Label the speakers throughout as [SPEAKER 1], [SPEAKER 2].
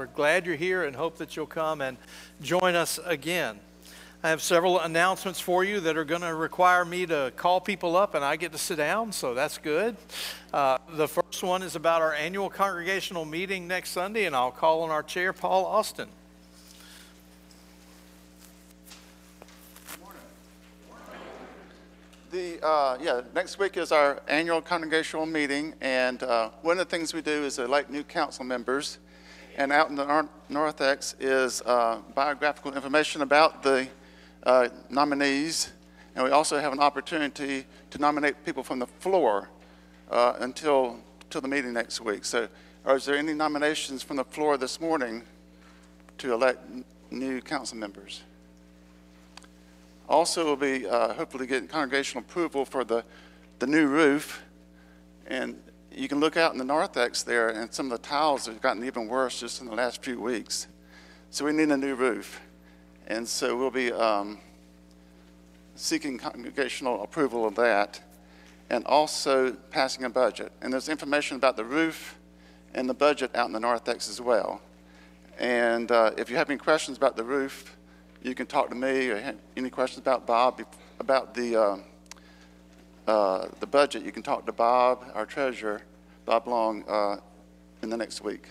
[SPEAKER 1] We're glad you're here and hope that you'll come and join us again. I have several announcements for you that are going to require me to call people up and I get to sit down, so that's good. The first one is about our annual congregational meeting next Sunday, and I'll call on our chair, Paul Austin.
[SPEAKER 2] Next week is our annual congregational meeting, and one of the things we do is elect new council members. And out in the narthex is biographical information about the nominees, and we also have an opportunity to nominate people from the floor until the meeting next week. So, is there any nominations from the floor this morning to elect new council members? Also, we'll be hopefully getting congregational approval for the new roof, and you can look out in the narthex there, and some of the tiles have gotten even worse just in the last few weeks. So we need a new roof, and so we'll be seeking congregational approval of that, and also passing a budget. And there's information about the roof and the budget out in the narthex as well. And if you have any questions about the roof, you can talk to me, or have any questions about Bob, about the budget. You can talk to Bob, our treasurer, Bob Long, in the next week.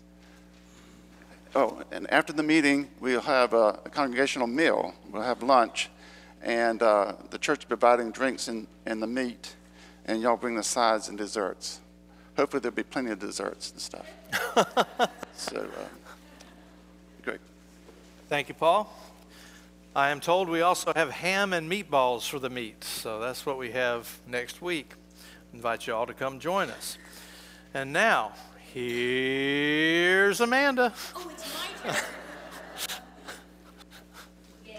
[SPEAKER 2] Oh, and after the meeting, we'll have a congregational meal. We'll have lunch, and the church is providing drinks and the meat, and y'all bring the sides and desserts. Hopefully there'll be plenty of desserts and stuff. So, great.
[SPEAKER 1] Thank you, Paul. I am told we also have ham and meatballs for the meat, so that's what we have next week. I invite you all to come join us. And now, here's Amanda.
[SPEAKER 3] Oh, it's my turn. Yay.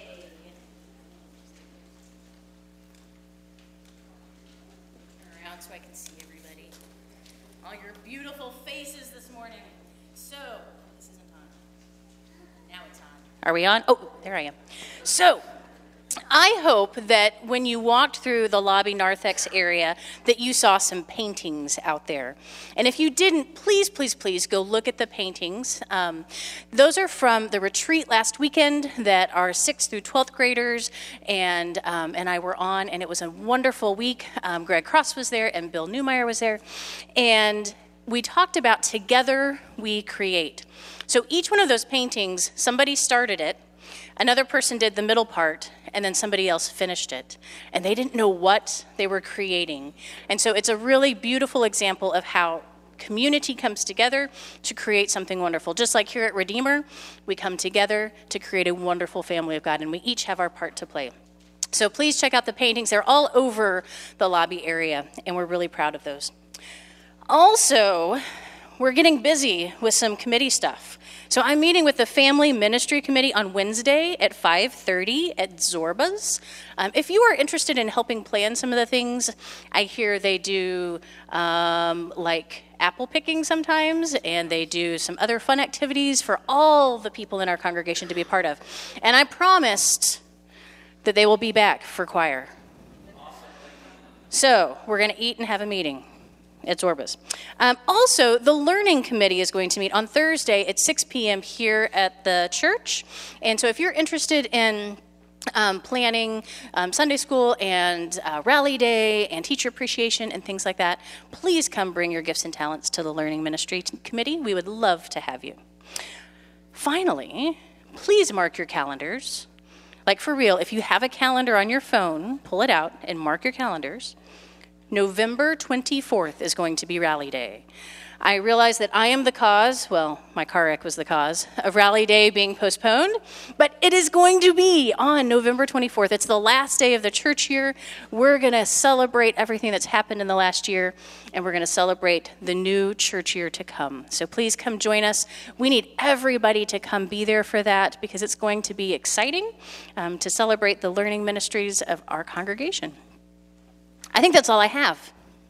[SPEAKER 3] Around so I can see everybody. All your beautiful faces this morning. So, this isn't on. Now it's on. Are we on? Oh, there I am. So, I hope that when you walked through the lobby narthex area that you saw some paintings out there. And if you didn't, please, please, please go look at the paintings. Those are from the retreat last weekend that our 6th through 12th graders and I were on, and it was a wonderful week. Greg Cross was there and Bill Newmeyer was there. And we talked about Together We Create. So each one of those paintings, somebody started it, another person did the middle part, and then somebody else finished it. And they didn't know what they were creating. And so it's a really beautiful example of how community comes together to create something wonderful. Just like here at Redeemer, we come together to create a wonderful family of God, and we each have our part to play. So please check out the paintings. They're all over the lobby area, and we're really proud of those. Also, we're getting busy with some committee stuff. So I'm meeting with the Family Ministry Committee on Wednesday at 5:30 at Zorba's. If you are interested in helping plan some of the things, I hear they do like apple picking sometimes, and they do some other fun activities for all the people in our congregation to be a part of. And I promised that they will be back for choir. So we're going to eat and have a meeting at Zorba's. Also, the Learning Committee is going to meet on Thursday at 6 p.m. here at the church. And so if you're interested in planning Sunday school and Rally Day and Teacher Appreciation and things like that, please come bring your gifts and talents to the Learning Ministry Committee. We would love to have you. Finally, please mark your calendars. Like for real, if you have a calendar on your phone, pull it out and mark your calendars. November 24th is going to be Rally Day. I realize that I am the cause, well, my car wreck was the cause, of Rally Day being postponed, but it is going to be on November 24th. It's the last day of the church year. We're going to celebrate everything that's happened in the last year, and we're going to celebrate the new church year to come. So please come join us. We need everybody to come be there for that because it's going to be exciting to celebrate the learning ministries of our congregation. I think that's all I have.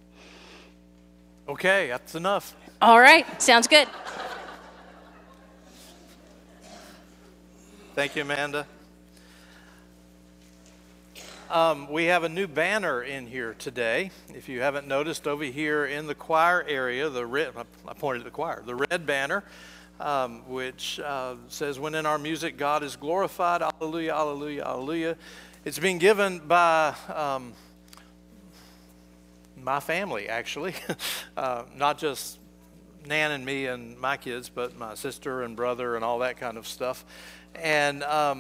[SPEAKER 1] Okay, that's enough.
[SPEAKER 3] All right, sounds good.
[SPEAKER 1] Thank you, Amanda. We have a new banner in here today. If you haven't noticed, over here in the choir area, I pointed at the choir, the red banner which says, "When in our music God is glorified, alleluia, alleluia, alleluia." It's being given by my family, actually, not just Nan and me and my kids, but my sister and brother and all that kind of stuff. And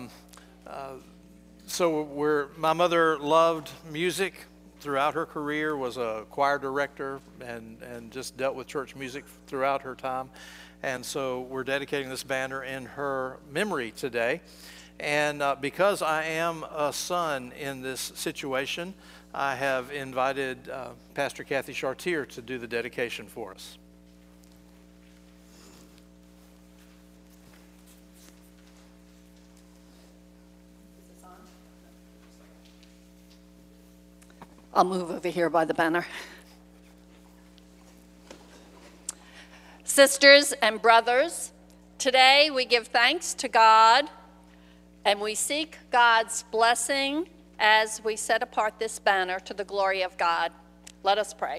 [SPEAKER 1] so my mother loved music throughout her career, was a choir director, and just dealt with church music throughout her time. And so we're dedicating this banner in her memory today. And because I am a son in this situation, I have invited Pastor Kathy Chartier to do the dedication for us.
[SPEAKER 4] I'll move over here by the banner. Sisters and brothers, today we give thanks to God and we seek God's blessing as we set apart this banner to the glory of God. Let us pray.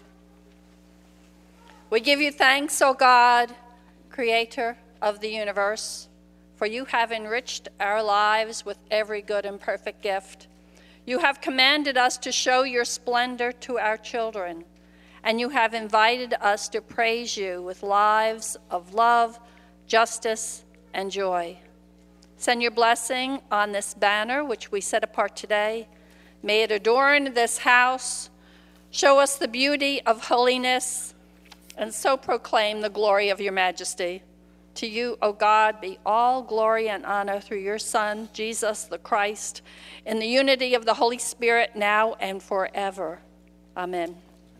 [SPEAKER 4] We give you thanks, O God, creator of the universe, for you have enriched our lives with every good and perfect gift. You have commanded us to show your splendor to our children, and you have invited us to praise you with lives of love, justice, and joy. Send your blessing on this banner, which we set apart today. May it adorn this house, show us the beauty of holiness, and so proclaim the glory of your majesty. To you, O God, be all glory and honor through your Son, Jesus the Christ, in the unity of the Holy Spirit, now and forever. Amen.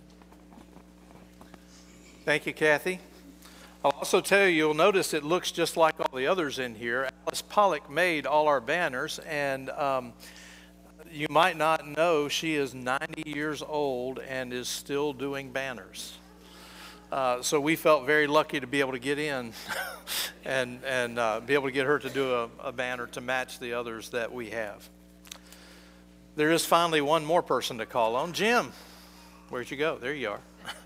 [SPEAKER 1] Thank you, Kathy. I'll also tell you, you'll notice it looks just like all the others in here. Alice Pollock made all our banners, and you might not know she is 90 years old and is still doing banners. So we felt very lucky to be able to get in and be able to get her to do a banner to match the others that we have. There is finally one more person to call on. Jim, where'd you go? There you are.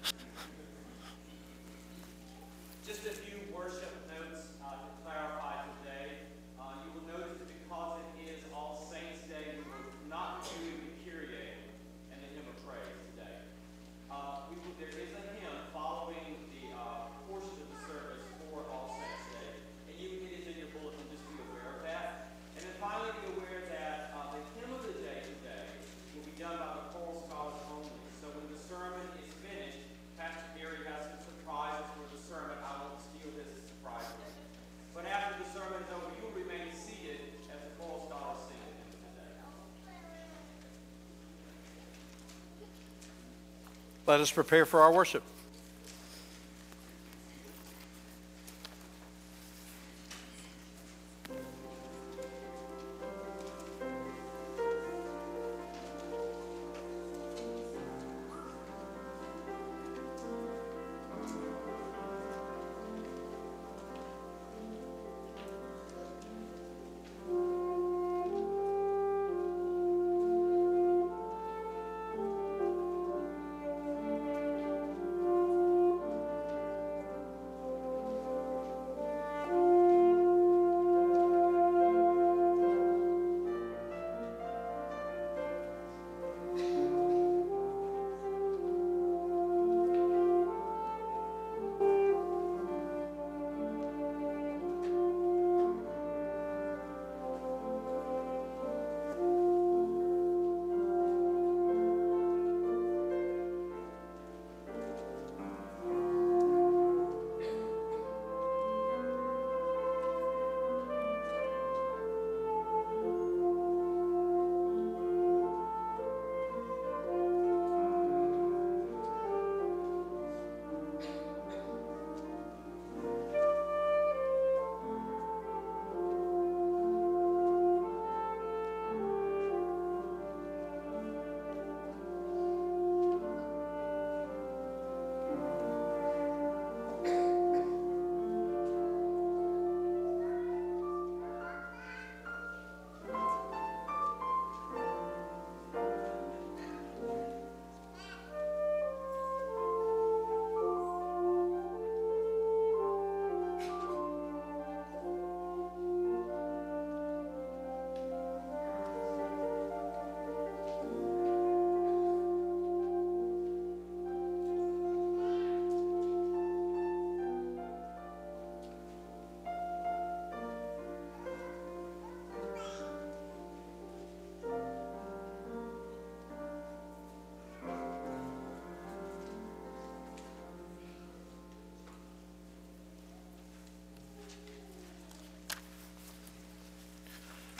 [SPEAKER 5] Just a few worship notes to clarify today. You will notice that because it is All Saints Day, we will not be doing the Kyrie and the hymn of praise today. There is a hymn following the portion of the service for All Saints Day, and it is in your bulletin, just be aware of that. And then finally be aware that the hymn of the day today will be done by the choral scholars only. So when the sermon is finished, Pastor Gary has some surprises for the sermon. I won't steal his surprises. But after the sermon is over, you will remain seated as the choral scholars sing the hymn of the day.
[SPEAKER 1] Let us prepare for our worship.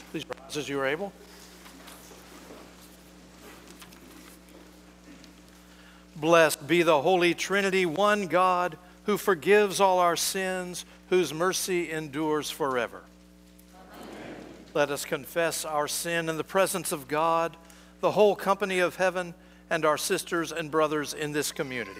[SPEAKER 1] Please rise as you are able. Blessed be the Holy Trinity, one God, who forgives all our sins, whose mercy endures forever. Amen. Let us confess our sin in the presence of God, the whole company of heaven, and our sisters and brothers in this community.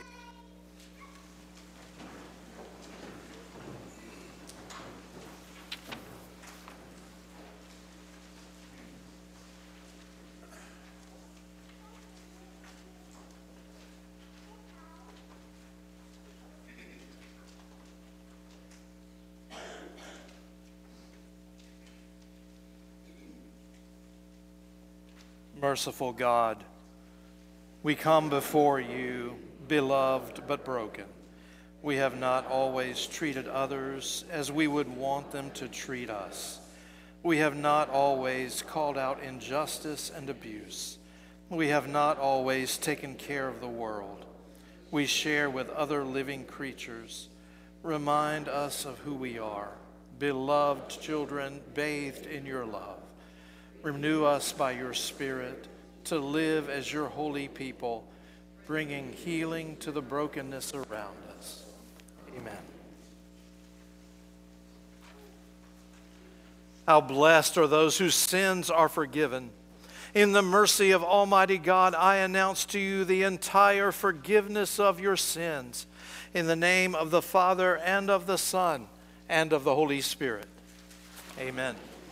[SPEAKER 1] Merciful God, we come before you, beloved but broken. We have not always treated others as we would want them to treat us. We have not always called out injustice and abuse. We have not always taken care of the world. We share with other living creatures. Remind us of who we are, beloved children bathed in your love. Renew us by your Spirit to live as your holy people, bringing healing to the brokenness around us. Amen. How blessed are those whose sins are forgiven. In the mercy of Almighty God, I announce to you the entire forgiveness of your sins. In the name of the Father, and of the Son, and of the Holy Spirit. Amen.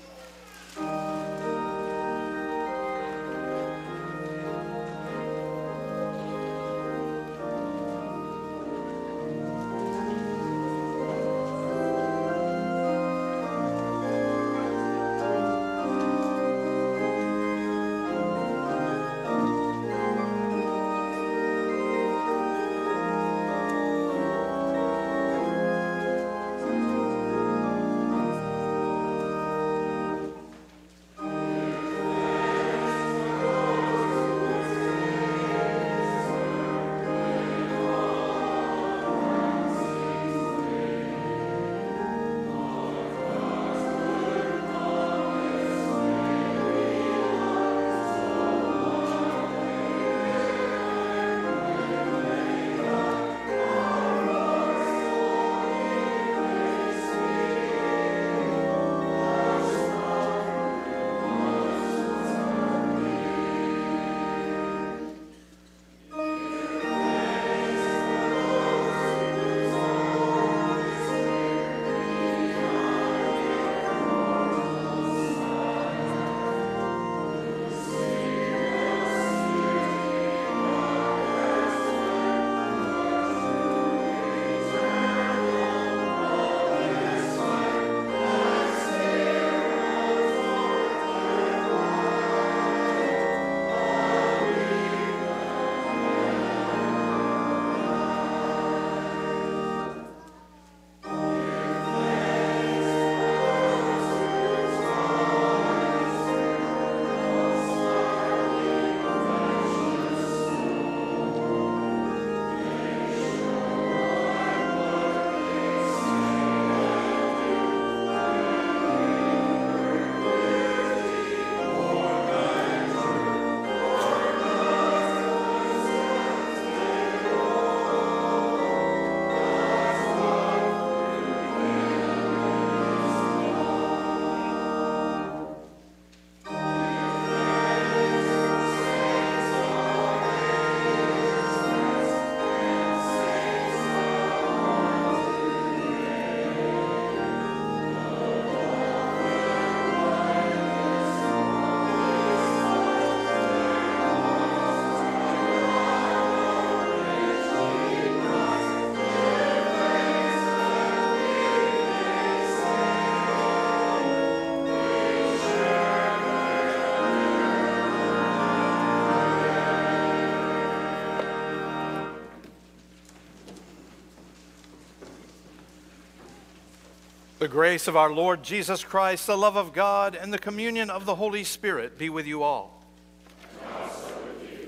[SPEAKER 1] The grace of our Lord Jesus Christ, the love of God, and the communion of the Holy Spirit be with you all. And also with you.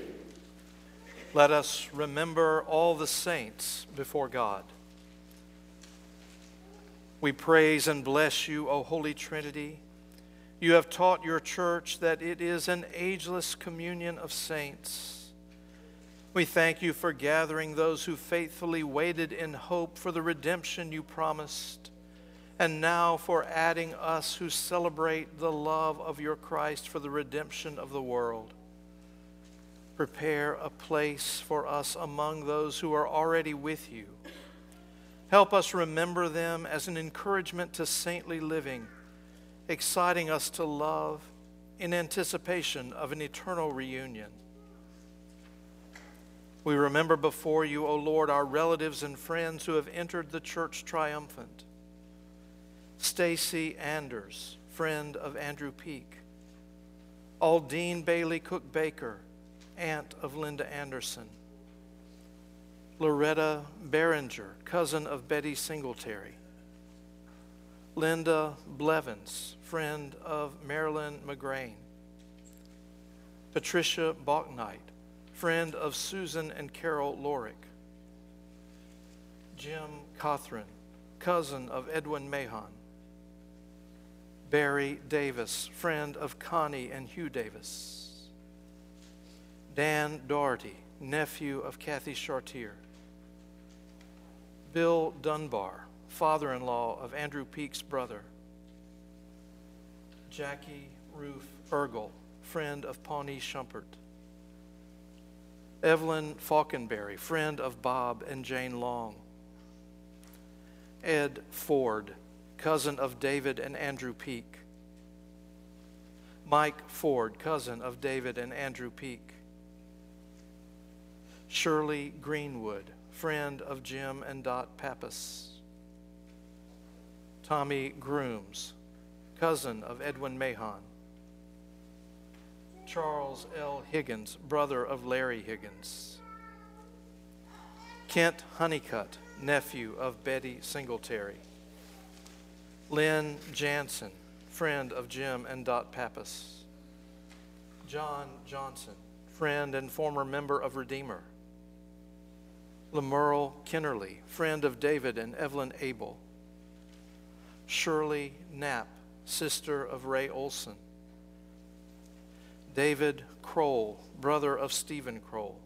[SPEAKER 1] Let us remember all the saints before God. We praise and bless you, O Holy Trinity. You have taught your church that it is an ageless communion of saints. We thank you for gathering those who faithfully waited in hope for the redemption you promised, and now for adding us who celebrate the love of your Christ for the redemption of the world. Prepare a place for us among those who are already with you. Help us remember them as an encouragement to saintly living, exciting us to love in anticipation of an eternal reunion. We remember before you, O Lord, our relatives and friends who have entered the church triumphant. Stacy Anders, friend of Andrew Peak. Aldine Bailey Cook Baker, aunt of Linda Anderson. Loretta Behringer, cousin of Betty Singletary. Linda Blevins, friend of Marilyn McGrain. Patricia Bachknight, friend of Susan and Carol Lorick. Jim Cothran, cousin of Edwin Mahon. Barry Davis, friend of Connie and Hugh Davis. Dan Doherty, nephew of Kathy Chartier. Bill Dunbar, father-in-law of Andrew Peak's brother. Jackie Ruth Ergel, friend of Pawnee Shumpert. Evelyn Falkenberry, friend of Bob and Jane Long. Ed Ford, cousin of David and Andrew Peak. Mike Ford, cousin of David and Andrew Peak. Shirley Greenwood, friend of Jim and Dot Pappas. Tommy Grooms, cousin of Edwin Mahon. Charles L. Higgins, brother of Larry Higgins. Kent Honeycutt, nephew of Betty Singletary. Lynn Jansen, friend of Jim and Dot Pappas. John Johnson, friend and former member of Redeemer. Lemerle Kennerly, friend of David and Evelyn Abel. Shirley Knapp, sister of Ray Olson. David Kroll, brother of Stephen Kroll.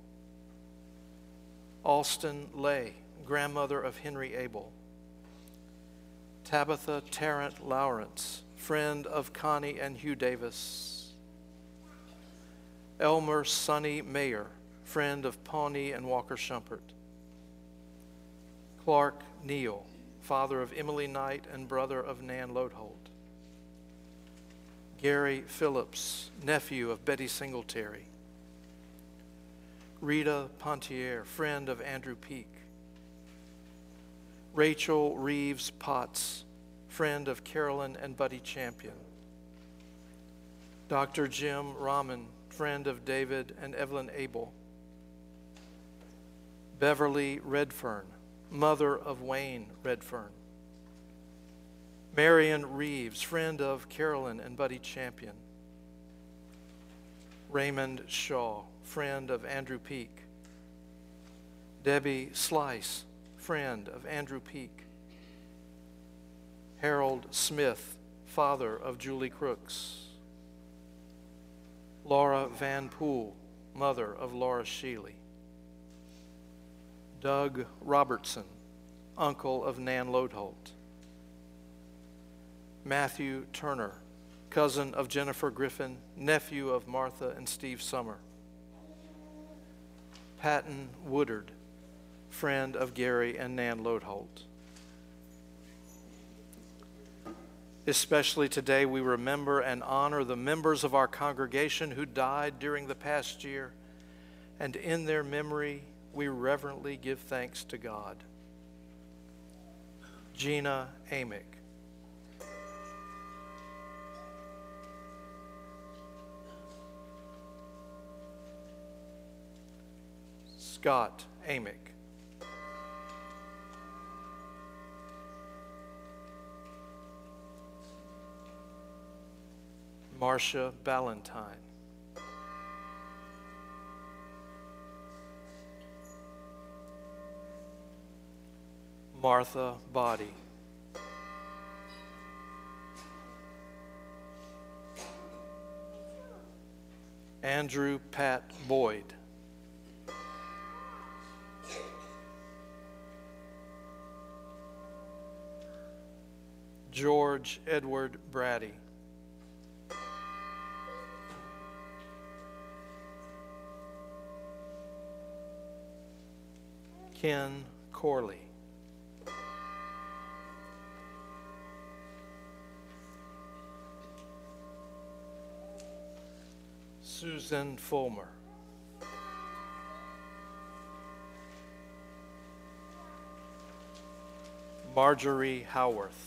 [SPEAKER 1] Alston Lay, grandmother of Henry Abel. Tabitha Tarrant Lawrence, friend of Connie and Hugh Davis. Elmer Sonny Mayer, friend of Pawnee and Walker Shumpert. Clark Neal, father of Emily Knight and brother of Nan Lodholt. Gary Phillips, nephew of Betty Singletary. Rita Pontier, friend of Andrew Peak. Rachel Reeves Potts, friend of Carolyn and Buddy Champion. Dr. Jim Rahman, friend of David and Evelyn Abel. Beverly Redfern, mother of Wayne Redfern. Marion Reeves, friend of Carolyn and Buddy Champion. Raymond Shaw, friend of Andrew Peak. Debbie Slice, friend of Andrew Peak. Harold Smith, father of Julie Crooks. Laura Van Poole, mother of Laura Sheely. Doug Robertson, uncle of Nan Lodholt. Matthew Turner, cousin of Jennifer Griffin, nephew of Martha and Steve Summer. Patton Woodard, friend of Gary and Nan Lodholt. Especially today, we remember and honor the members of our congregation who died during the past year, and in their memory, we reverently give thanks to God. Gina Amick. Scott Amick. Marcia Ballantyne. Martha Body. Andrew Pat Boyd. George Edward Brady. Ken Corley. Susan Fulmer. Marjorie Howarth.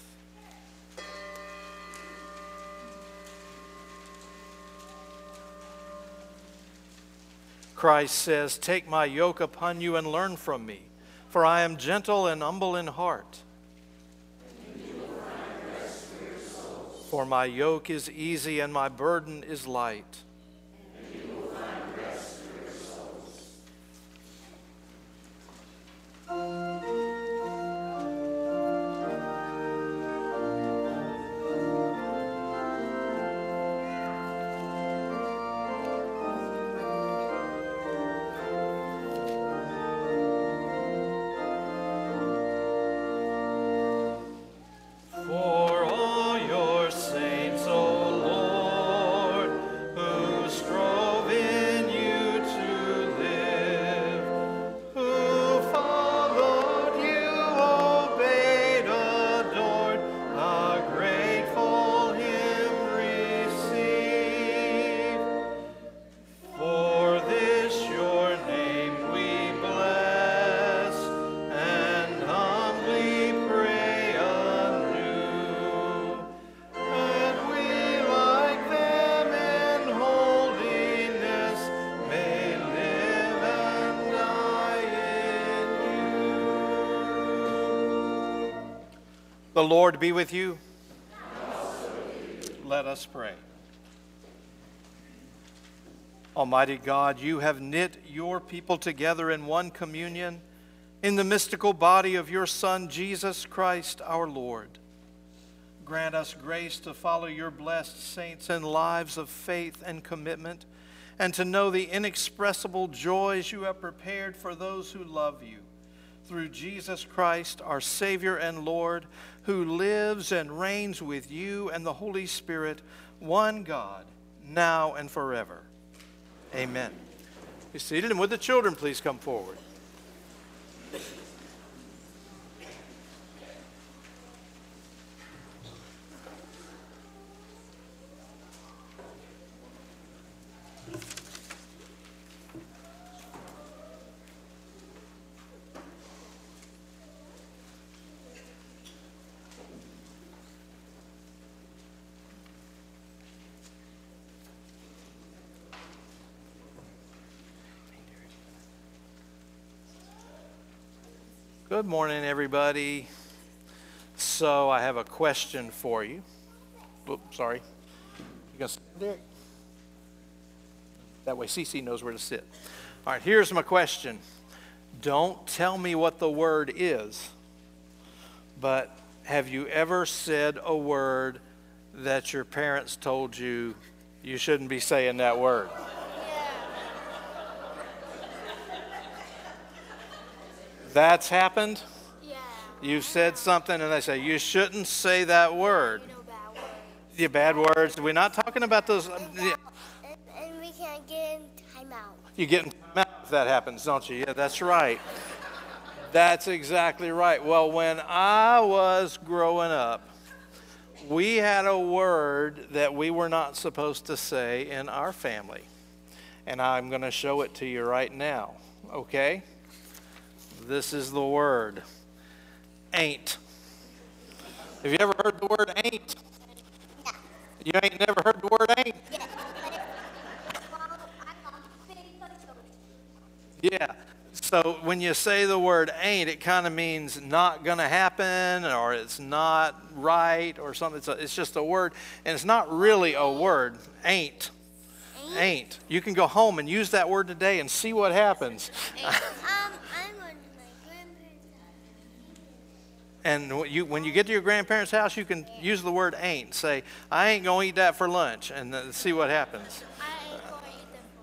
[SPEAKER 1] Christ says, "Take my yoke upon you and learn from me, for I am gentle and humble in heart. For my yoke is easy and my burden is light." For all your saints, O Lord, who strove in you to live, who followed you, obeyed, adored, a grateful hymn receive. For this your name we bless, and humbly pray anew, that we like them in holiness may live and die in you. The Lord be with you. Let us pray. Almighty God, you have knit your people together in one communion in the mystical body of your Son, Jesus Christ our Lord. Grant us grace to follow your blessed saints in lives of faith and commitment, and to know the inexpressible joys you have prepared for those who love you. Through Jesus Christ, our Savior and Lord, who lives and reigns with you and the Holy Spirit, one God, now and forever. Amen. Be seated, and would the children please come forward? Good morning, everybody. So I have a question for you. Oops, sorry. You gonna sit there? That way Cece knows where to sit. All right, here's my question. Don't tell me what the word is, but have you ever said a word that your parents told you you shouldn't be saying that word? That's happened?
[SPEAKER 6] Yeah.
[SPEAKER 1] You've said something and they say, you shouldn't say that word.
[SPEAKER 6] You know, bad words.
[SPEAKER 1] The bad words. We're not talking about those.
[SPEAKER 6] And we can't get in timeout.
[SPEAKER 1] You get in time out if that happens, don't you? Yeah, that's right. That's exactly right. Well, when I was growing up, we had a word that we were not supposed to say in our family. And I'm going to show it to you right now, okay? This is the word, ain't. Have you ever heard the word ain't?
[SPEAKER 6] Yeah.
[SPEAKER 1] You ain't never heard the word ain't?
[SPEAKER 6] Yeah.
[SPEAKER 1] Yeah. So when you say the word ain't, it kind of means not going to happen, or it's not right, or something. It's just a word, and it's not really a word. Ain't. Ain't. You can go home and use that word today and see what happens.
[SPEAKER 6] I'm going to my grandparents' house.
[SPEAKER 1] And when you get to your grandparents' house, you can use the word ain't. Say, I ain't going to eat that for lunch, and see what happens.
[SPEAKER 6] I ain't going to eat them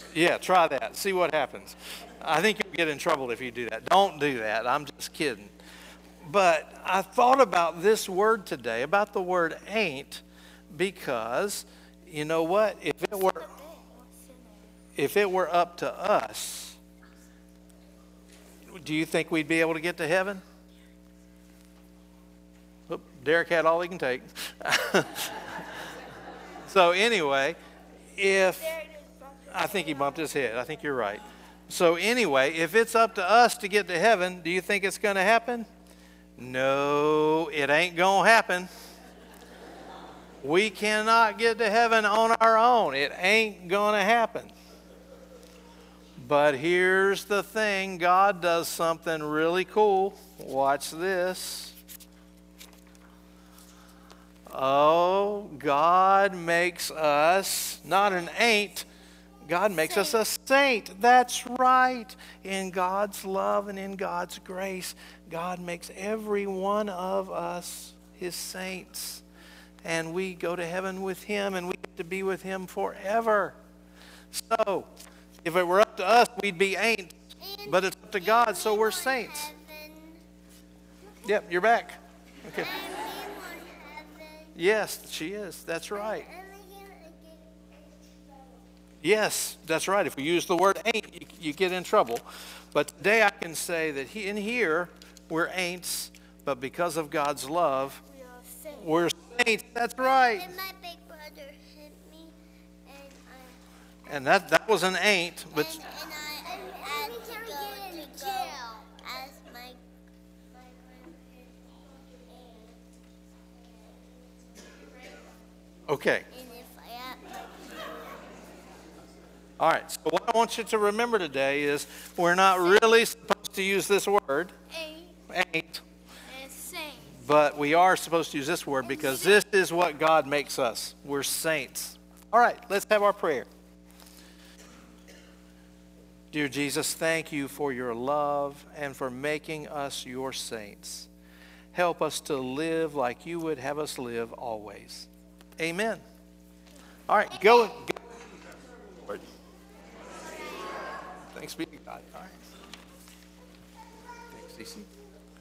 [SPEAKER 1] Yeah, try that. See what happens. I think you'll get in trouble if you do that. Don't do that. I'm just kidding. But I thought about this word today, about the word ain't, because you know what? If it were up to us, do you think we'd be able to get to heaven? Oop, Derek had all he can take. So anyway, I think he bumped his head. I think you're right. So anyway, if it's up to us to get to heaven, do you think it's going to happen? No, it ain't going to happen. We cannot get to heaven on our own. It ain't going to happen. But here's the thing. God does something really cool. Watch this. Oh, God makes us not an ain't. God makes us a saint. That's right. In God's love and in God's grace, God makes every one of us his saints. And we go to heaven with him, and we get to be with him forever. So, if it were up to us, we'd be ain'ts. But it's up to God, so we're saints. Yep, you're back. Okay. Yes, she is. That's right. Yes, that's right. If we use the word ain't, you get in trouble. But today I can say that in here, we're ain'ts, but because of God's love, we're saints. That's right.
[SPEAKER 6] And my big brother hit me,
[SPEAKER 1] and that was an ain't, but
[SPEAKER 6] I had to go to jail as my friend hit
[SPEAKER 1] okay.
[SPEAKER 6] and if I had
[SPEAKER 1] All right, so what I want you to remember today is we're not really supposed to use this word, ain't,
[SPEAKER 6] and saint.
[SPEAKER 1] but we are supposed to use this word because this is what God makes us. We're saints. All right, let's have our prayer. Dear Jesus, thank you for your love and for making us your saints. Help us to live like you would have us live always. Amen. All right, go. Thanks be to God. All right. Thanks, Cece.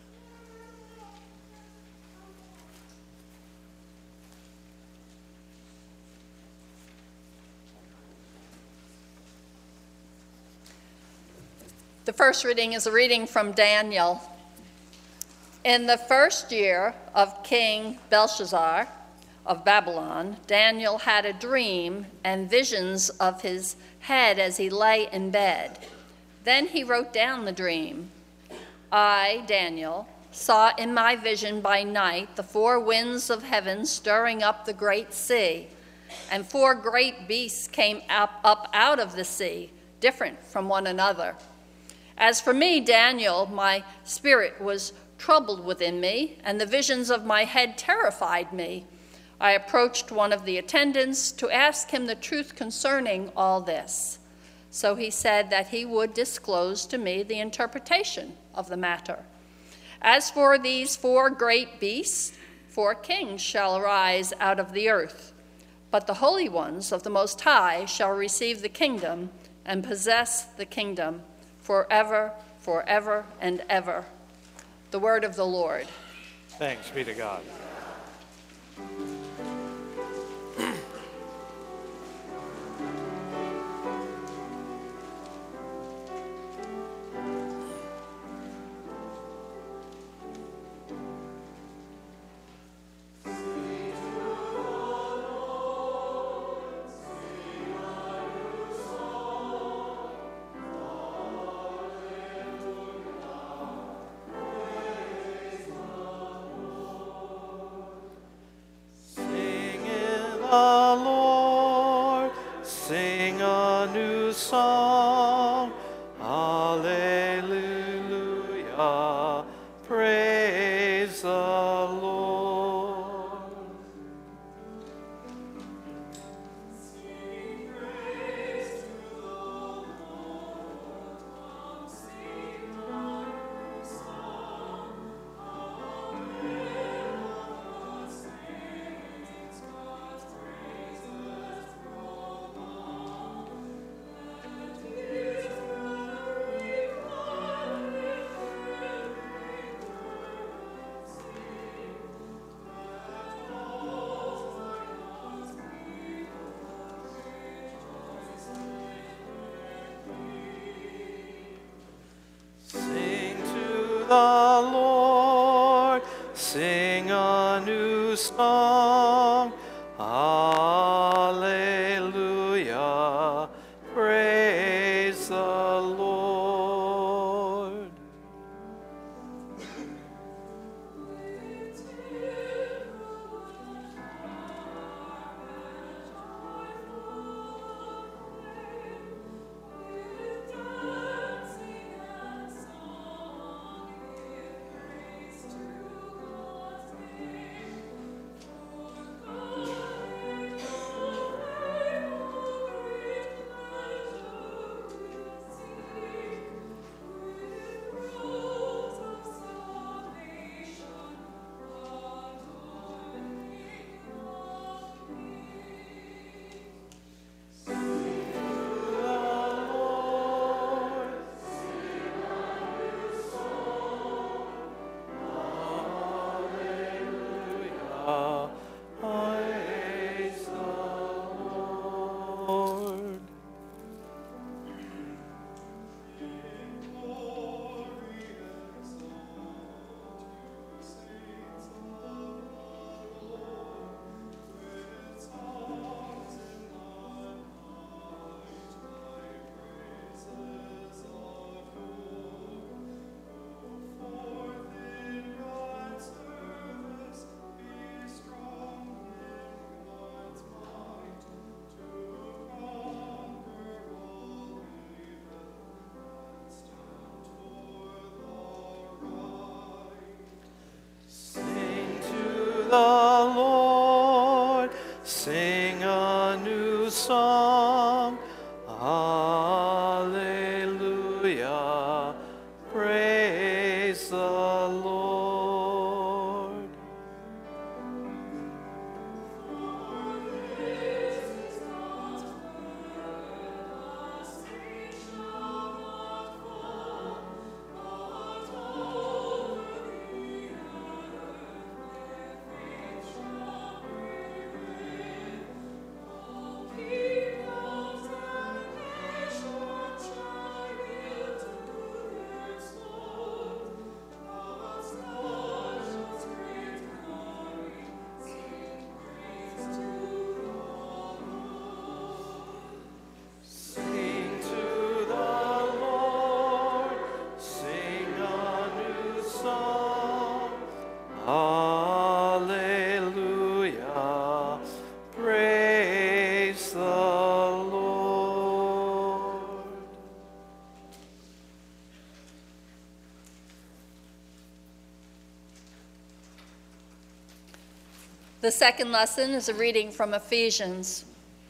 [SPEAKER 4] The first reading is a reading from Daniel. In the first year of King Belshazzar of Babylon, Daniel had a dream and visions of his head as he lay in bed. Then he wrote down the dream. I, Daniel, saw in my vision by night the 4 winds of heaven stirring up the great sea, and 4 great beasts came up out of the sea, different from one another. As for me, Daniel, my spirit was troubled within me, and the visions of my head terrified me. I approached one of the attendants to ask him the truth concerning all this. So he said that he would disclose to me the interpretation of the matter. As for these 4 great beasts, 4 kings shall arise out of the earth, but the holy ones of the Most High shall receive the kingdom and possess the kingdom forever, forever, and ever. The word of the Lord.
[SPEAKER 1] Thanks be to God. Song, hallelujah, praise the Lord. Sing praise to the Lord, sing our song, hallelujah, saints, God's praises from all. the Lord. Sing a new song. Hallelujah. Praise the Lord. Praise the Lord. Sing to the Lord, sing a new song. Hallelujah, praise the Lord. Sing to the Lord, sing a new song. Hallelujah, praise the Lord.
[SPEAKER 4] The second lesson is a reading from Ephesians.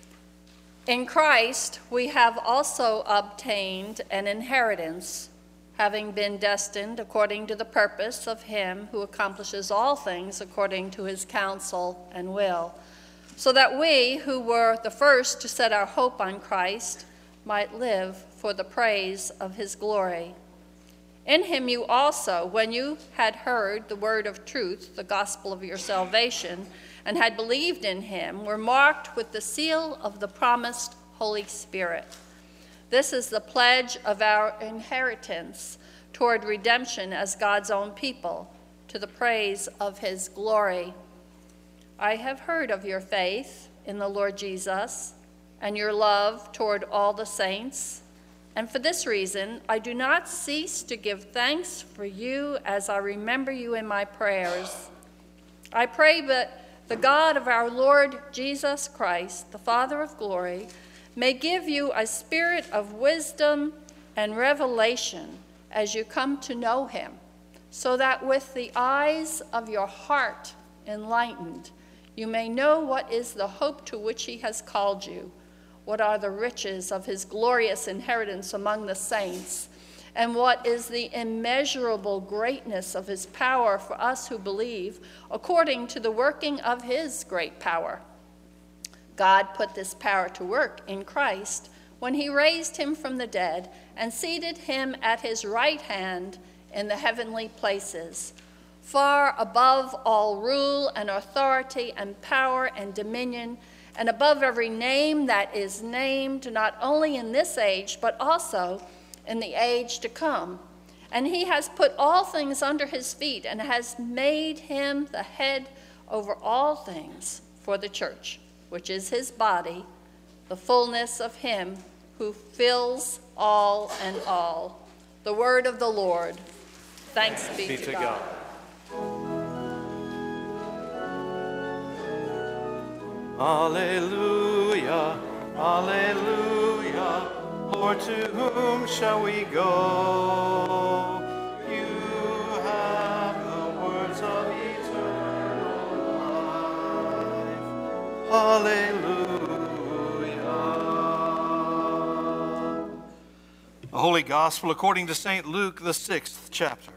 [SPEAKER 4] In Christ, we have also obtained an inheritance, having been destined according to the purpose of him who accomplishes all things according to his counsel and will, so that we, who were the first to set our hope on Christ, might live for the praise of his glory. In him you also, when you had heard the word of truth, the gospel of your salvation, and had believed in him, were marked with the seal of the promised Holy Spirit. This is the pledge of our inheritance toward redemption as God's own people, to the praise of his glory. I have heard of your faith in the Lord Jesus and your love toward all the saints, and for this reason I do not cease to give thanks for you as I remember you in my prayers. I pray that the God of our Lord Jesus Christ, the Father of glory, may give you a spirit of wisdom and revelation as you come to know him, so that with the eyes of your heart enlightened, you may know what is the hope to which he has called you, what are the riches of his glorious inheritance among the saints, and what is the immeasurable greatness of his power for us who believe, according to the working of his great power. God put this power to work in Christ when he raised him from the dead and seated him at his right hand in the heavenly places, far above all rule and authority and power and dominion, and above every name that is named, not only in this age, but also in the age to come. And he has put all things under his feet and has made him the head over all things for the church, which is his body, the fullness of him who fills all and all. The word of the Lord. Thanks be to God.
[SPEAKER 1] Alleluia, alleluia. Lord, to whom shall we go? You have the words of eternal life. Alleluia. The Holy Gospel according to St. Luke, the 6th chapter.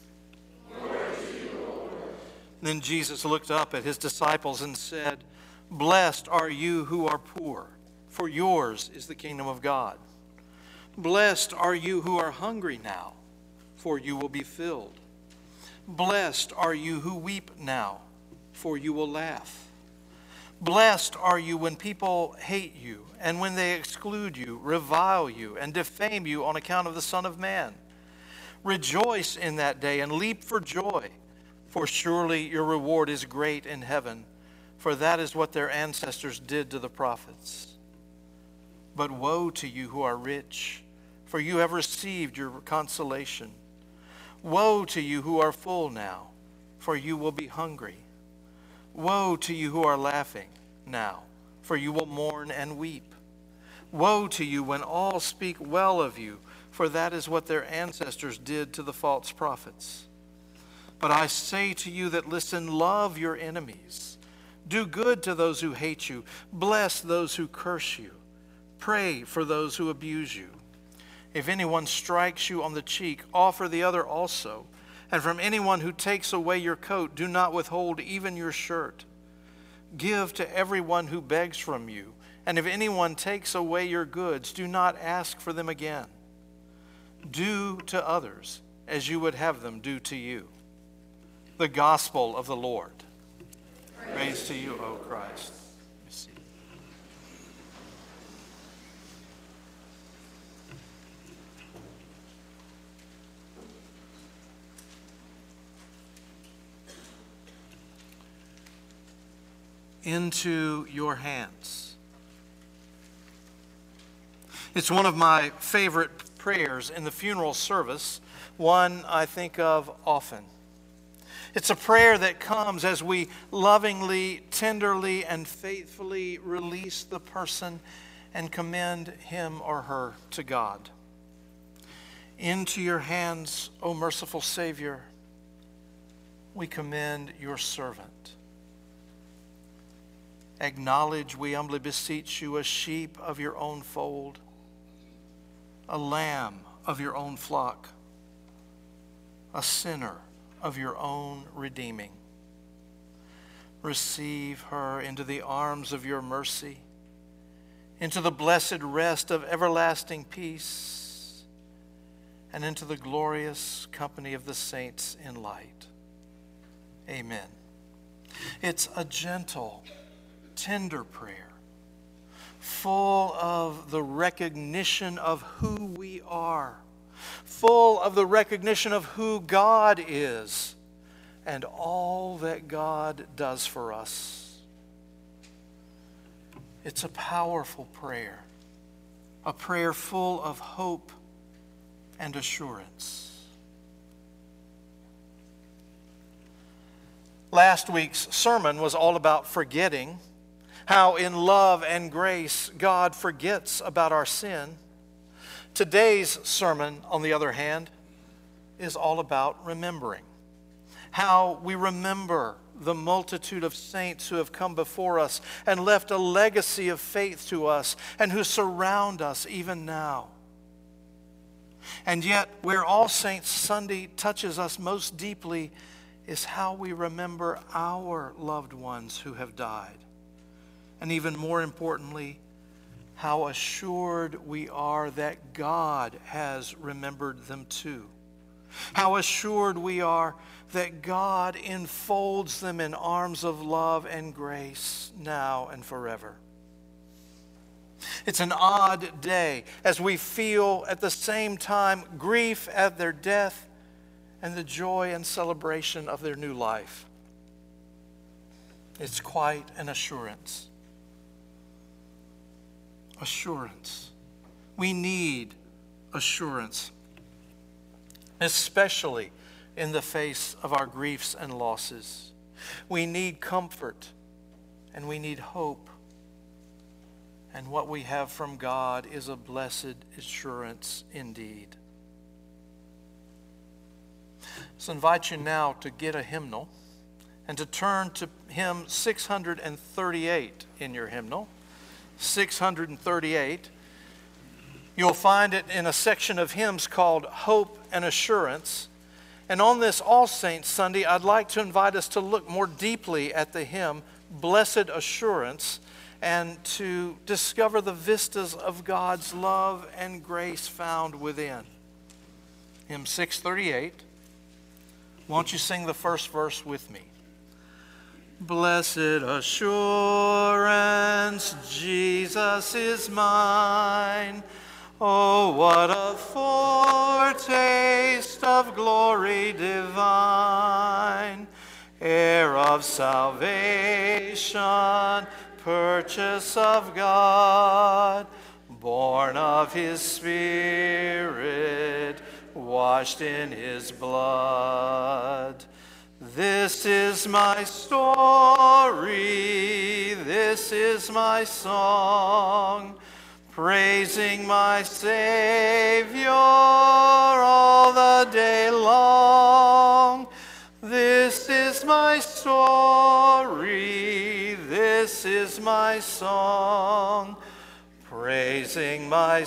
[SPEAKER 1] Then Jesus looked up at his disciples and said, "Blessed are you who are poor, for yours is the kingdom of God. Blessed are you who are hungry now, for you will be filled. Blessed are you who weep now, for you will laugh. Blessed are you when people hate you, and when they exclude you, revile you, and defame you on account of the Son of Man. Rejoice in that day and leap for joy, for surely your reward is great in heaven, for that is what their ancestors did to the prophets. But woe to you who are rich, for you have received your consolation. Woe to you who are full now, for you will be hungry. Woe to you who are laughing now, for you will mourn and weep. Woe to you when all speak well of you, for that is what their ancestors did to the false prophets. But I say to you that listen, love your enemies. Do good to those who hate you. Bless those who curse you. Pray for those who abuse you. If anyone strikes you on the cheek, offer the other also. And from anyone who takes away your coat, do not withhold even your shirt. Give to everyone who begs from you. And if anyone takes away your goods, do not ask for them again. Do to others as you would have them do to you." The gospel of the Lord. Praise to you, O Christ. Into your hands. It's one of my favorite prayers in the funeral service, one I think of often. It's a prayer that comes as we lovingly, tenderly, and faithfully release the person and commend him or her to God. Into your hands, O merciful Savior, we commend your servant. Acknowledge, we humbly beseech you, a sheep of your own fold, a lamb of your own flock, a sinner of your own redeeming. Receive her into the arms of your mercy, into the blessed rest of everlasting peace, and into the glorious company of the saints in light. Amen. It's a gentle, tender prayer, full of the recognition of who we are, full of the recognition of who God is and all that God does for us. It's a powerful prayer, a prayer full of hope and assurance. Last week's sermon was all about forgetting, how in love and grace God forgets about our sin. Today's sermon, on the other hand, is all about remembering, how we remember the multitude of saints who have come before us and left a legacy of faith to us and who surround us even now. And yet, where All Saints Sunday touches us most deeply is how we remember our loved ones who have died. And even more importantly, how assured we are that God has remembered them too. How assured we are that God enfolds them in arms of love and grace now and forever. It's an odd day as we feel at the same time grief at their death and the joy and celebration of their new life. It's quite an assurance. Assurance. We need assurance, especially in the face of our griefs and losses. We need comfort and we need hope. And what we have from God is a blessed assurance indeed. So I invite you now to get a hymnal and to turn to hymn 638 in your hymnal. 638. You'll find it in a section of hymns called Hope and Assurance. And on this All Saints Sunday, I'd like to invite us to look more deeply at the hymn, Blessed Assurance, and to discover the vistas of God's love and grace found within. Hymn 638. Won't you sing the first verse with me? Blessed assurance, Jesus is mine. Oh, what a foretaste of glory divine, heir of salvation, purchase of God, born of his Spirit, washed in his blood. This is my story, this is my song, praising my Savior all the day long. This is my story, this is my song, praising my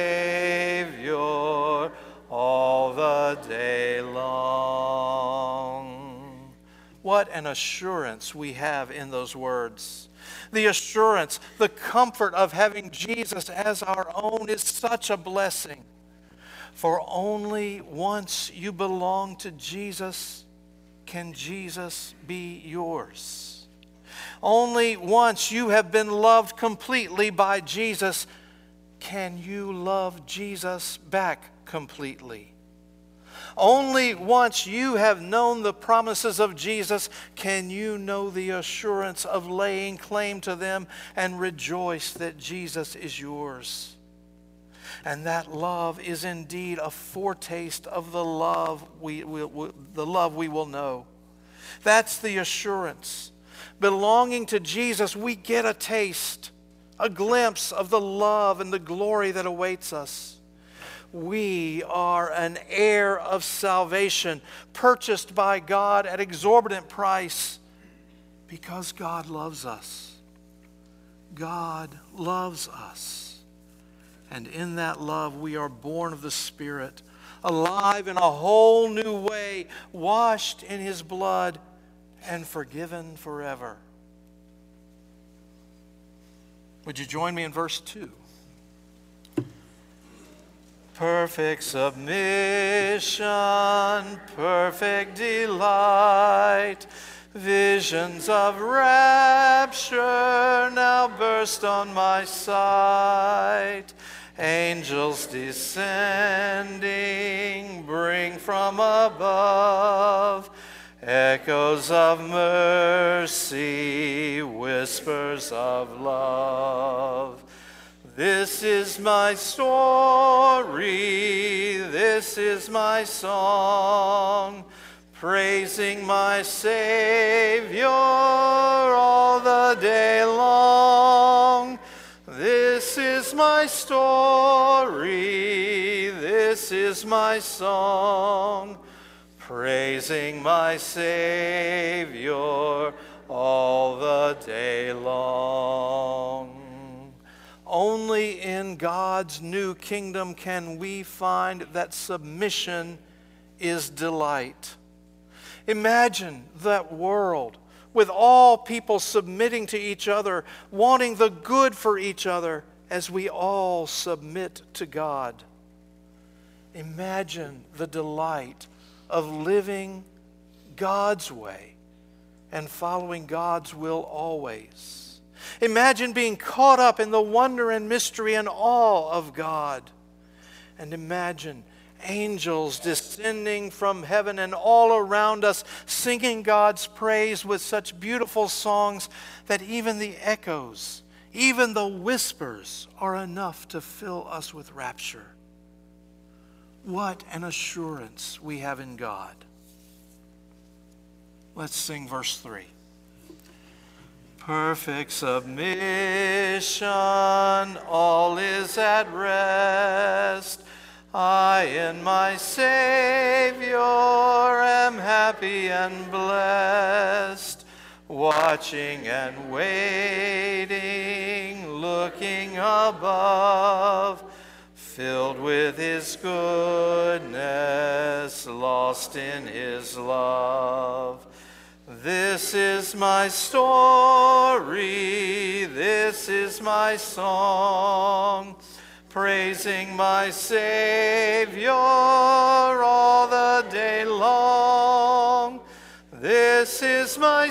[SPEAKER 1] Savior all the day long. What an assurance we have in those words. The assurance, the comfort of having Jesus as our own is such a blessing. For only once you belong to Jesus can Jesus be yours. Only once you have been loved completely by Jesus can you love Jesus back completely. Only once you have known the promises of Jesus can you know the assurance of laying claim to them and rejoice that Jesus is yours. And that love is indeed a foretaste of the love we will know. That's the assurance. Belonging to Jesus, we get a taste, a glimpse of the love and the glory that awaits us. We are an heir of salvation, purchased by God at exorbitant price because God loves us. God loves us. And in that love, we are born of the Spirit, alive in a whole new way, washed in His blood, and forgiven forever. Would you join me in verse 2? Perfect submission, perfect delight, visions of rapture now burst on my sight. Angels descending bring from above echoes of mercy, whispers of love. This is my story, this is my song, praising my Savior all the day long. This is my story, this is my song, praising my Savior all the day long. Only in God's new kingdom can we find that submission is delight. Imagine that world with all people submitting to each other, wanting the good for each other as we all submit to God. Imagine the delight of living God's way and following God's will always. Imagine being caught up in the wonder and mystery and awe of God. And imagine angels descending from heaven and all around us, singing God's praise with such beautiful songs that even the echoes, even the whispers are enough to fill us with rapture. What an assurance we have in God. Let's sing verse 3. Perfect submission, all is at rest. I in my Savior am happy and blessed, watching and waiting, looking above, filled with His goodness, lost in His love. This is my story, this is my song, praising my Savior all the day long. This is my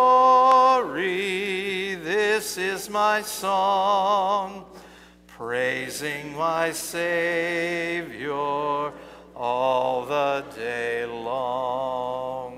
[SPEAKER 1] story, this is my song, praising my Savior all the day long.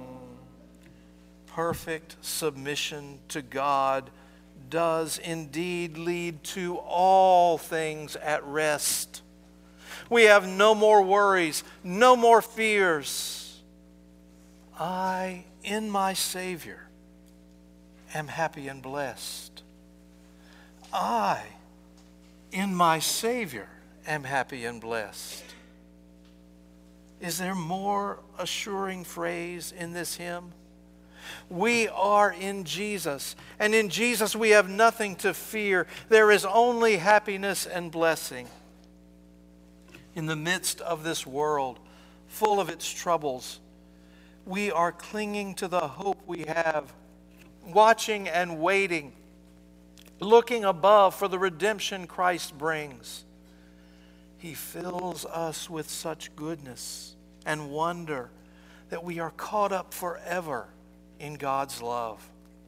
[SPEAKER 1] Perfect submission to God does indeed lead to all things at rest. We have no more worries, no more fears. I, in my Savior, am happy and blessed. I, in my Savior, am happy and blessed. Is there more assuring phrase in this hymn? We are in Jesus, and in Jesus we have nothing to fear. There is only happiness and blessing. In the midst of this world, full of its troubles, we are clinging to the hope we have, watching and waiting, looking above for the redemption Christ brings. He fills us with such goodness and wonder that we are caught up forever in God's love.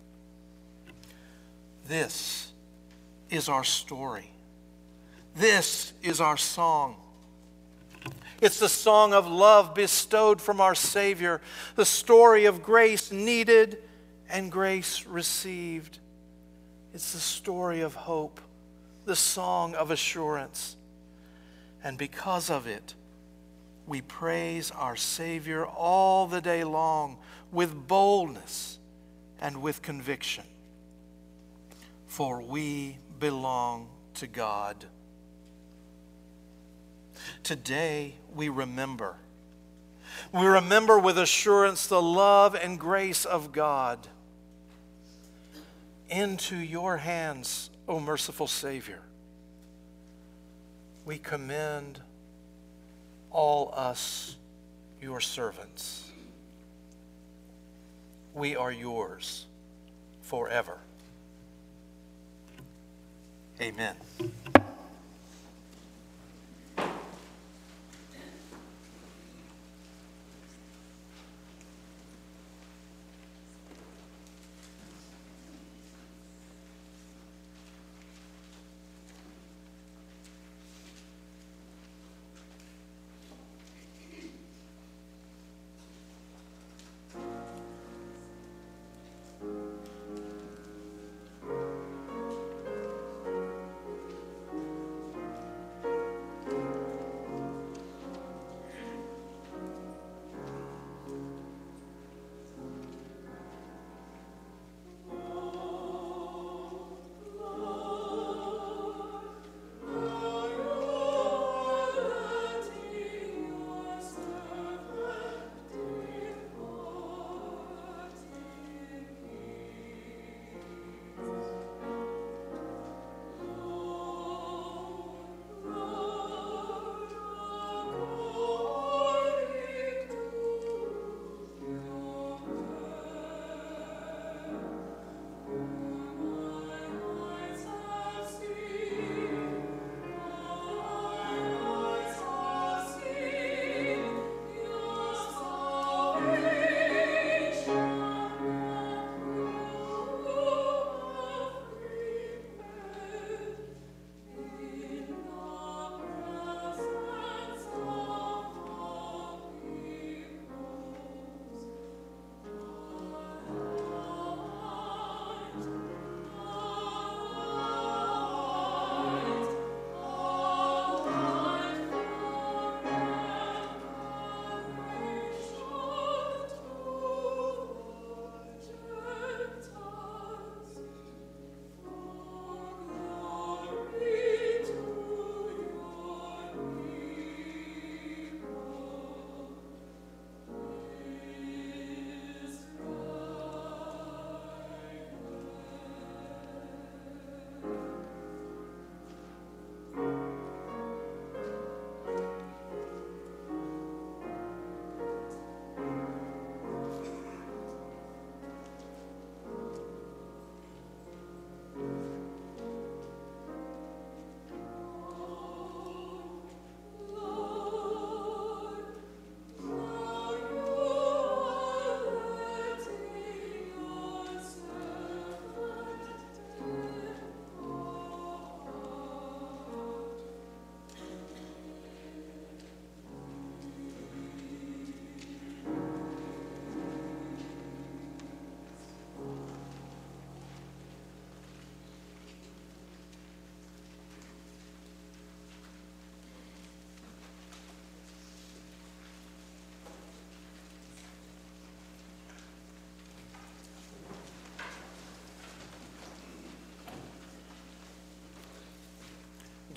[SPEAKER 1] This is our story. This is our song. It's the song of love bestowed from our Savior, the story of grace needed and grace received. It's the story of hope, the song of assurance. And because of it, we praise our Savior all the day long with boldness and with conviction. For we belong to God. Today we remember. We remember with assurance the love and grace of God. Into your hands, O merciful Savior, we commend all us, your servants. We are yours forever. Amen.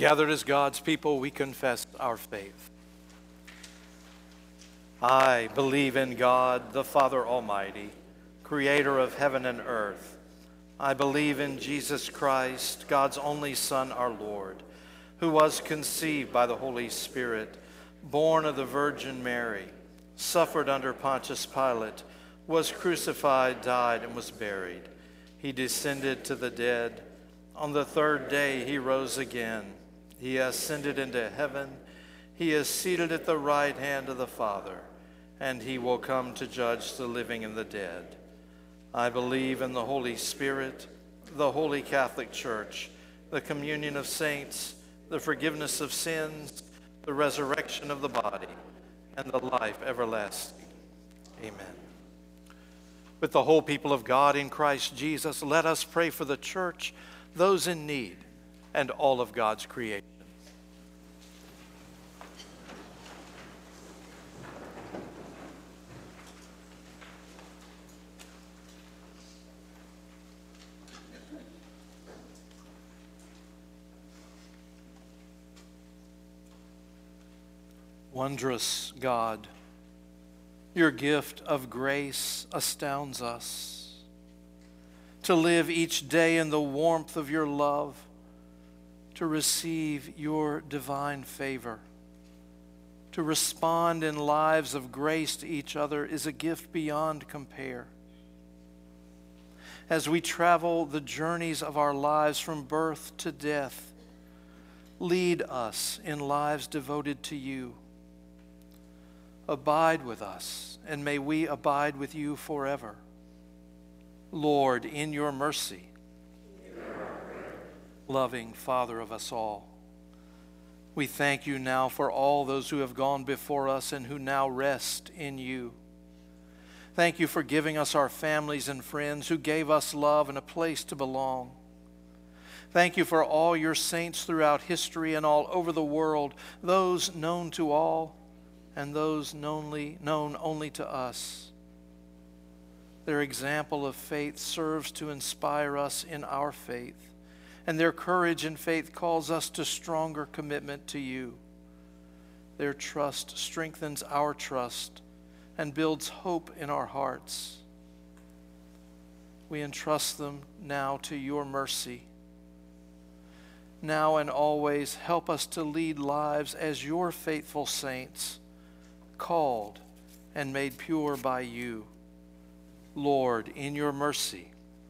[SPEAKER 1] Gathered as God's people, we confess our faith. I believe in God, the Father Almighty, creator of heaven and earth. I believe in Jesus Christ, God's only Son, our Lord, who was conceived by the Holy Spirit, born of the Virgin Mary, suffered under Pontius Pilate, was crucified, died, and was buried. He descended to the dead. On the third day he rose again. He ascended into heaven. He is seated at the right hand of the Father, and he will come to judge the living and the dead. I believe in the Holy Spirit, the Holy Catholic Church, the communion of saints, the forgiveness of sins, the resurrection of the body, and the life everlasting. Amen. With the whole people of God in Christ Jesus, let us pray for the church, those in need, and all of God's creation. Wondrous God, your gift of grace astounds us. To live each day in the warmth of your love, to receive your divine favor, to respond in lives of grace to each other is a gift beyond compare. As we travel the journeys of our lives from birth to death, lead us in lives devoted to you. Abide with us, and may we abide with you forever. Lord, in your mercy, loving Father of us all, we thank you now for all those who have gone before us and who now rest in you. Thank you for giving us our families and friends who gave us love and a place to belong. Thank you for all your saints throughout history and all over the world, those known to all and those known only to us. Their example of faith serves to inspire us in our faith, and their courage and faith calls us to stronger commitment to you. Their trust strengthens our trust and builds hope in our hearts. We entrust them now to your mercy. Now and always help us to lead lives as your faithful saints, called and made pure by you. Lord, in your mercy,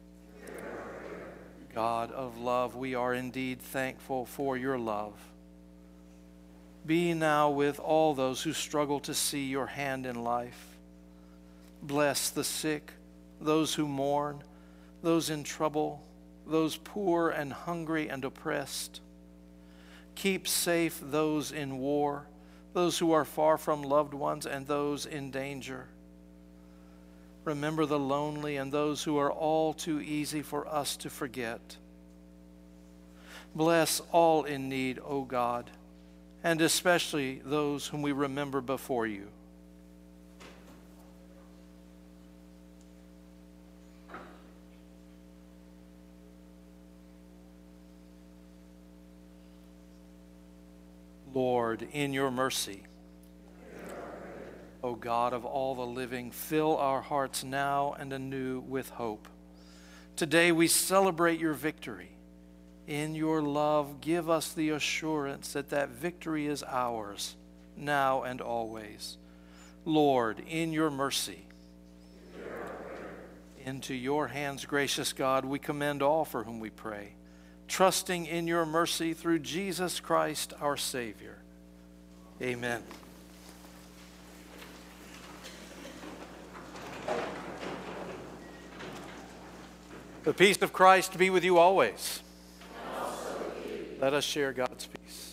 [SPEAKER 1] God of love, we are indeed thankful for your love. Be now with all those who struggle to see your hand in life. Bless the sick, those who mourn, those in trouble, those poor and hungry and oppressed. Keep safe those in war, those who are far from loved ones, and those in danger. Remember the lonely and those who are all too easy for us to forget. Bless all in need, O God, and especially those whom we remember before you. Lord, in your mercy, O God of all the living, fill our hearts now and anew with hope. Today we celebrate your victory. In your love, give us the assurance that that victory is ours, now and always. Lord, in your mercy, into your hands, gracious God, we commend all for whom we pray, trusting in your mercy through Jesus Christ, our Savior. Amen. The peace of Christ be with you always. And also with you. Let us share God's peace.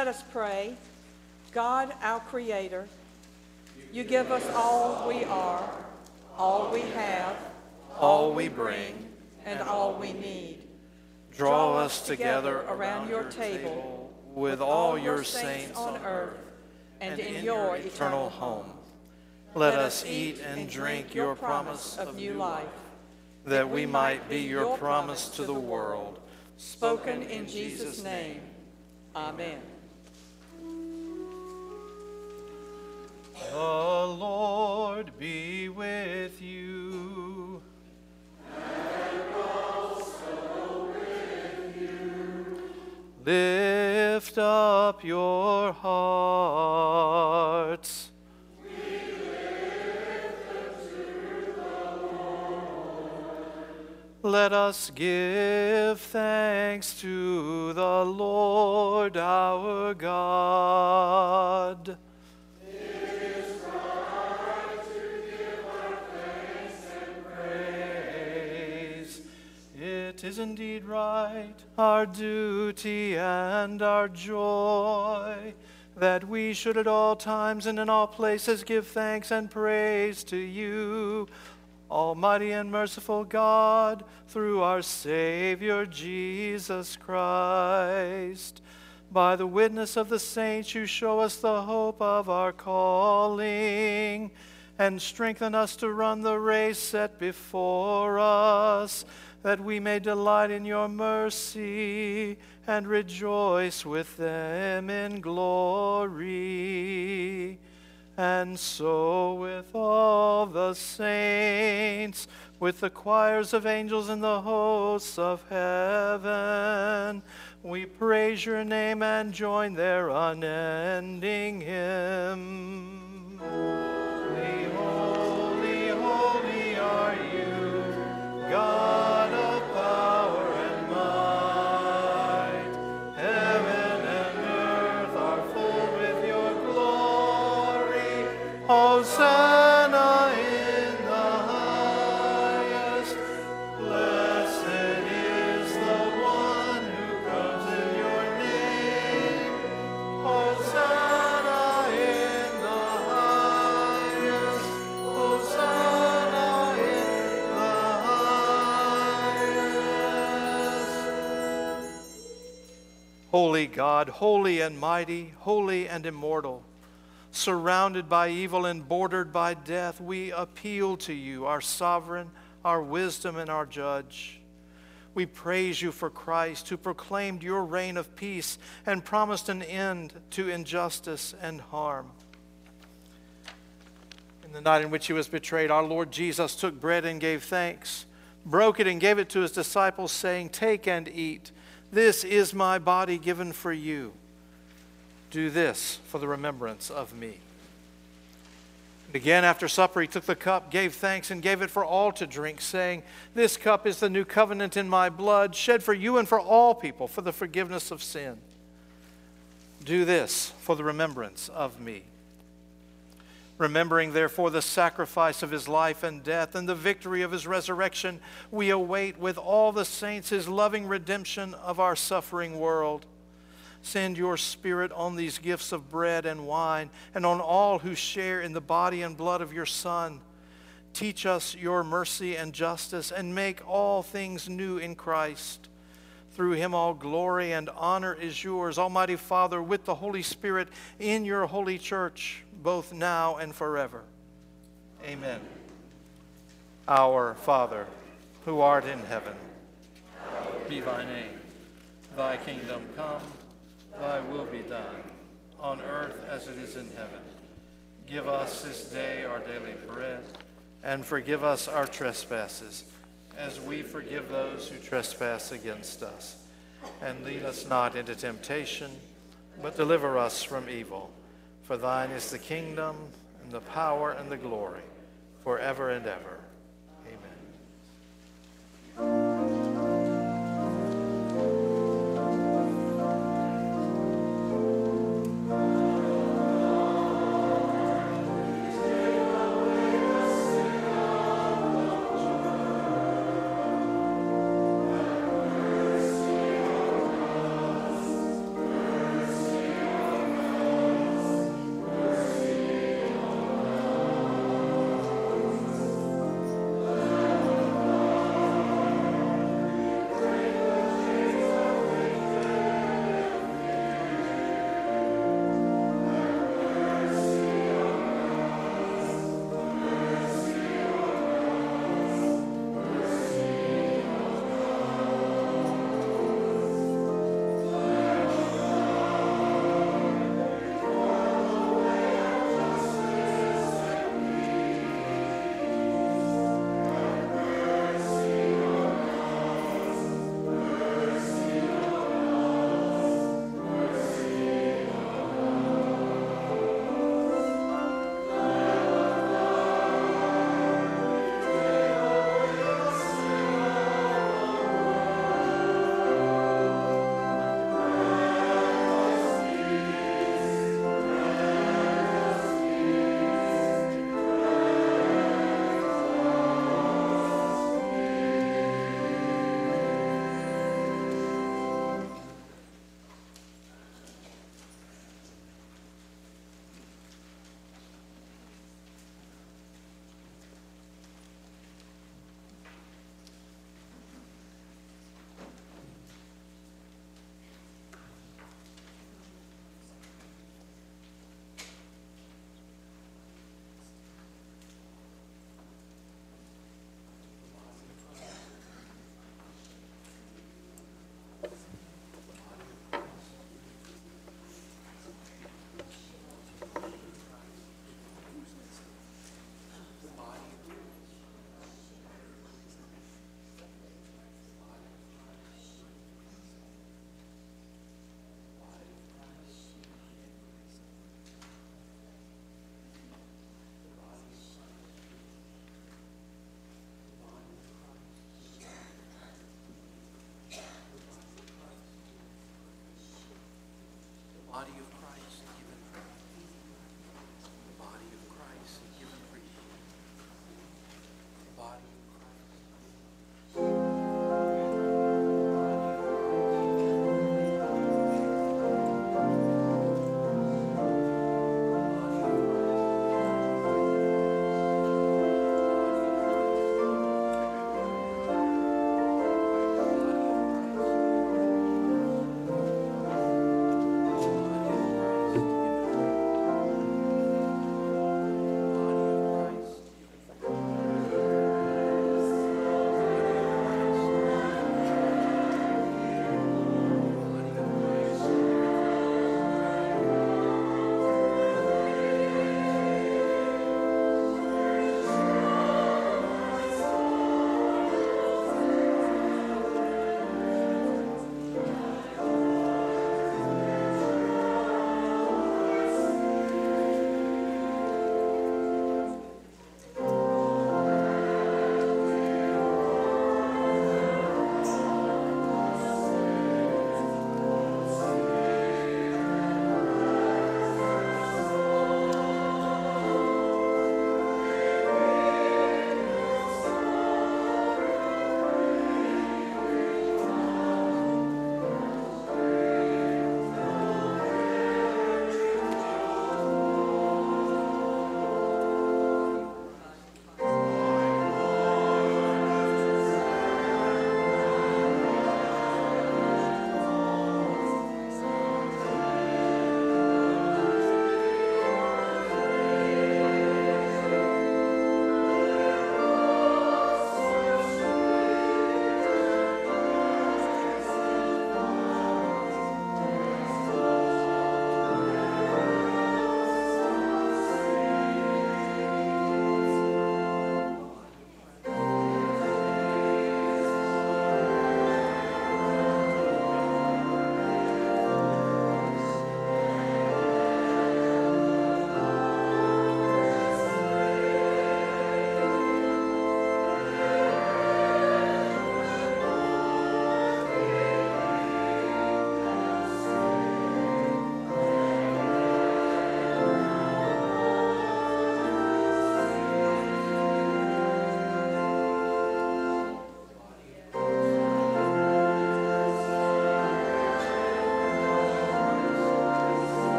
[SPEAKER 7] Let us pray. God, our Creator, you give us all we are, all we have,
[SPEAKER 1] all we bring,
[SPEAKER 7] and all we need.
[SPEAKER 1] Draw us together around your table with all your saints on earth and in your eternal home. Let us eat and drink your promise
[SPEAKER 7] of new life,
[SPEAKER 1] that we might be your promise to the world.
[SPEAKER 7] spoken in Jesus' name. Amen.
[SPEAKER 1] The Lord be with you.
[SPEAKER 8] And also with you.
[SPEAKER 1] Lift up your hearts.
[SPEAKER 8] We lift them to the Lord.
[SPEAKER 1] Let us give thanks to the Lord our God. It is indeed right, our duty and our joy, that we should at all times and in all places give thanks and praise to you, Almighty and merciful God, through our Savior Jesus Christ. By the witness of the saints, you show us the hope of our calling, and strengthen us to run the race set before us, that we may delight in your mercy and rejoice with them in glory. And so with all the saints, with the choirs of angels and the hosts of heaven, we praise your name and join their unending hymn. Holy, holy, holy are you, God. Hosanna in the highest. Blessed is the one who comes in your name. Hosanna in the highest. Hosanna in the highest. Holy God, holy and mighty, holy and immortal, surrounded by evil and bordered by death, we appeal to you, our sovereign, our wisdom, and our judge. We praise you for Christ, who proclaimed your reign of peace and promised an end to injustice and harm. In the night in which he was betrayed, our Lord Jesus took bread and gave thanks, broke it and gave it to his disciples, saying, "Take and eat. This is my body given for you. Do this for the remembrance of me." And again, after supper, he took the cup, gave thanks, and gave it for all to drink, saying, "This cup is the new covenant in my blood, shed for you and for all people for the forgiveness of sin. Do this for the remembrance of me." Remembering, therefore, the sacrifice of his life and death and the victory of his resurrection, we await with all the saints his loving redemption of our suffering world. Send your Spirit on these gifts of bread and wine, and on all who share in the body and blood of your Son. Teach us your mercy and justice, and make all things new in Christ. Through him all glory and honor is yours, Almighty Father, with the Holy Spirit, in your holy church, both now and forever. Amen. Our Father, who art in heaven, hallowed be thy name. Thy kingdom come. Thy will be done, on earth as it is in heaven. Give us this day our daily bread, and forgive us our trespasses, as we forgive those who trespass against us. And lead us not into temptation, but deliver us from evil. For thine is the kingdom, and the power, and the glory, forever and ever.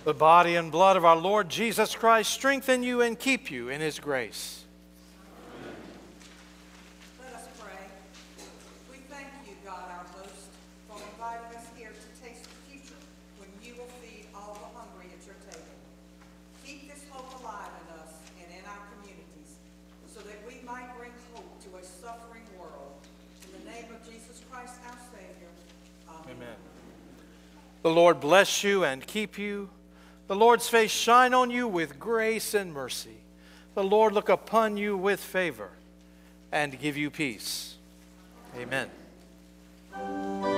[SPEAKER 1] The body and blood of our Lord Jesus Christ strengthen you and keep you in his grace.
[SPEAKER 7] Let us pray. We thank you, God, our host, for inviting us here to taste the future when you will feed all the hungry at your table. Keep this hope alive in us and in our communities so that we might bring hope to a suffering world. In the name of Jesus Christ, our Savior. Amen.
[SPEAKER 1] Amen. The Lord bless you and keep you. The Lord's face shine on you with grace and mercy. The Lord look upon you with favor and give you peace. Amen.